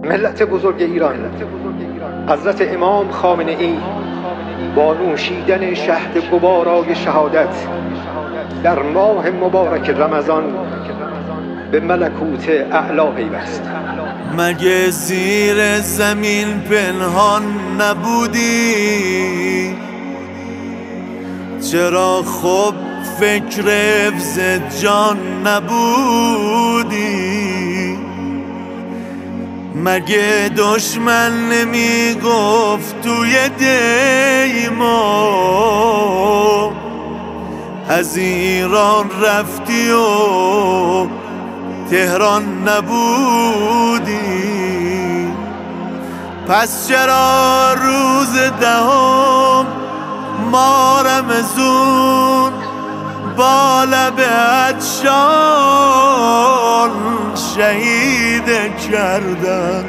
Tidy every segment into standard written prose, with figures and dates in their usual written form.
ملت بزرگ ایران حضرت امام خامنه ای با نوشیدن شهد گوارای شهادت در ماه مبارک رمضان به ملکوت اعلی پیوست. مگه زیر زمین پنهان نبودی؟ چرا خب فکر حفظ جان نبودی؟ مگه دشمن نمی گفت توی دیما از ایران رفتی و تهران نبودی؟ پس چرا روز دهم ماه رمضان با لب عطشان شهید کردن؟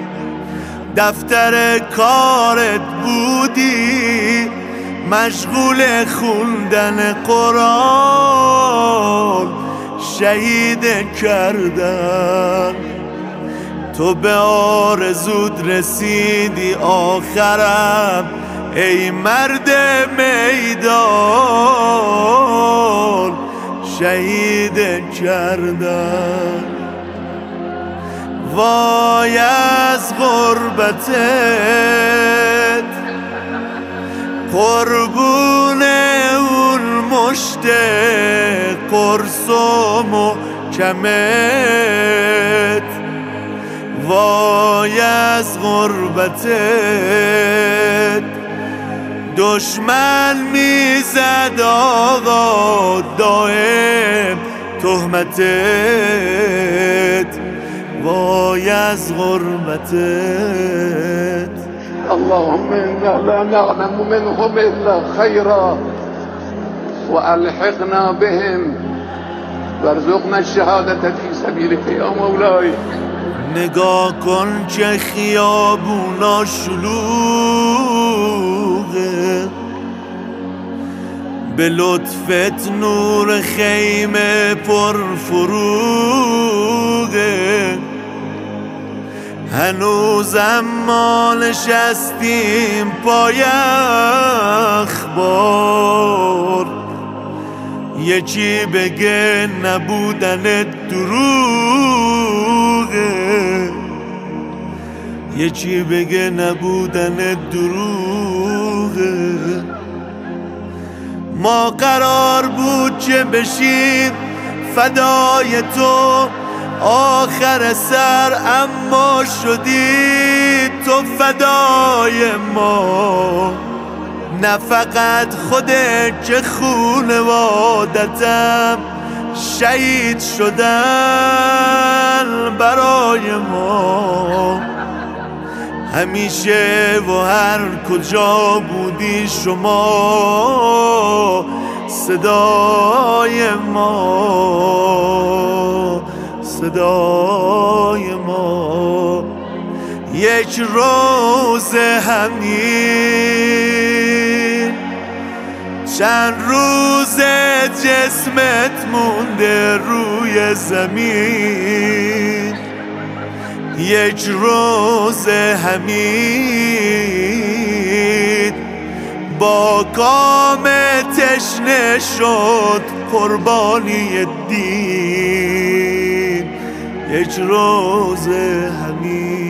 دفتر کارت بودی مشغول خوندن قرآن شهید کردن. تو به آرزود رسیدی آخرم ای مرد میدان شهید کردن. وای از غربتت قربون اون مشت قرص و محکمت. وای از غربتت دشمن میزد آقا دائم تهمتت. وای از غربتت. اللهم انا لا نعلم منهم الا خيرا والحقنا بهم وارزقنا الشهادة في سبيلك یا مولاي. نگاه کن که خیابونا شلوغه، به لطفت نور خیمه پر فروغه. هنوزم ما نشستیم پای اخبار، یکی بگه نبودنت دروغه، یکی بگه نبودنت دروغه. ما قرار بود که بشیم فدای تو آخر سر، اما شدی تو فدای ما. نه فقط خودت که خونوادتم شهید شدن برای ما. همیشه و هر کجا بودی شما صدای ما، صدای ما. یک روز همین چند روز جسمت مونده روی زمین. یک روز همین با کام تشنه شد قربانی دین. یک روز همین